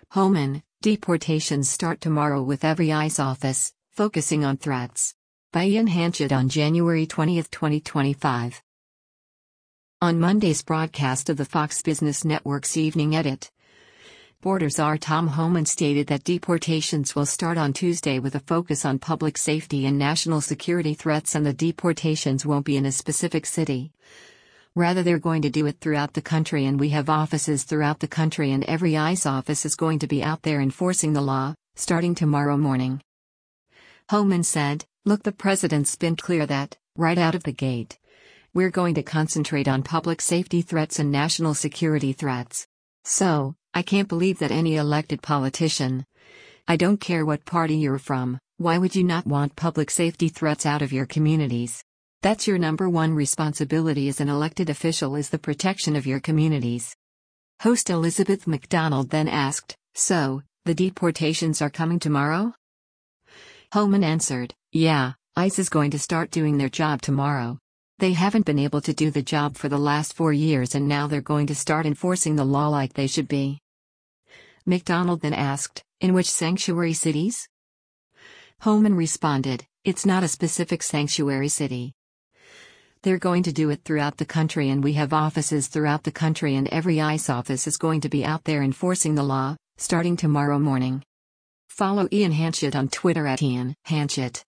Homan, deportations start tomorrow with every ICE office, focusing on threats. By Ian Hanchett on January 20, 2025. On Monday's broadcast of the Fox Business Network's Evening Edit, Board Czar Tom Homan stated that deportations will start on Tuesday with a focus on public safety and national security threats, and the deportations won't be in a specific city. Rather, they're going to do it throughout the country, and we have offices throughout the country, and every ICE office is going to be out there enforcing the law, starting tomorrow morning. Homan said, "Look, the president's been clear that, right out of the gate, we're going to concentrate on public safety threats and national security threats. So, I can't believe that any elected politician, I don't care what party you're from, why would you not want public safety threats out of your communities? That's your number one responsibility as an elected official, is the protection of your communities." Host Elizabeth McDonald then asked, "So, the deportations are coming tomorrow?" Homan answered, "Yeah, ICE is going to start doing their job tomorrow. They haven't been able to do the job for the last 4 years, and now they're going to start enforcing the law like they should be." McDonald then asked, "In which sanctuary cities?" Homan responded, "It's not a specific sanctuary city. They're going to do it throughout the country, and we have offices throughout the country, and every ICE office is going to be out there enforcing the law, starting tomorrow morning." Follow Ian Hanchett on Twitter at Ian Hanchett.